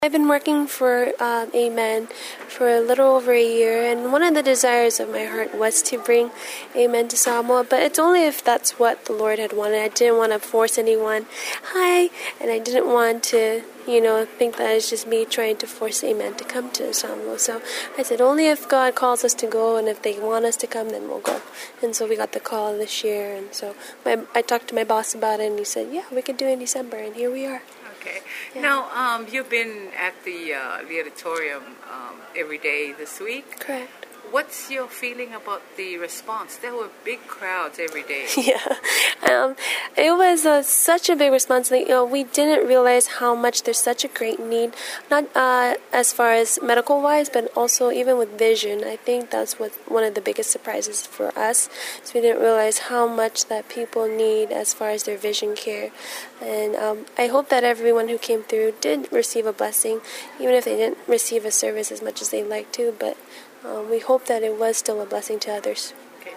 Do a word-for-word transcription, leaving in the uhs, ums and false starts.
I've been working for um, Amen for a little over a year, and one of the desires of my heart was to bring Amen to Samoa, but it's only if that's what the Lord had wanted. I didn't want to force anyone, hi, and I didn't want to, you know, think that it's just me trying to force Amen to come to Samoa. So I said, only if God calls us to go, and if they want us to come, then we'll go. And so we got the call this year, and so my, I talked to my boss about it, and he said, yeah, we could do it in December, and here we are. Okay. Yeah. Now, um, you've been at the uh, the auditorium um, every day this week. Correct. What's your feeling about the response? There were big crowds every day. Yeah, um, it was uh, such a big response. Like, you know, we didn't realize how much there's such a great need, not uh, as far as medical-wise, but also even with vision. I think that's what one of the biggest surprises for us. So we didn't realize how much that people need as far as their vision care. And um, I hope that everyone who came through did receive a blessing, even if they didn't receive a service as much as they'd like to, but Um, we hope that it was still a blessing to others.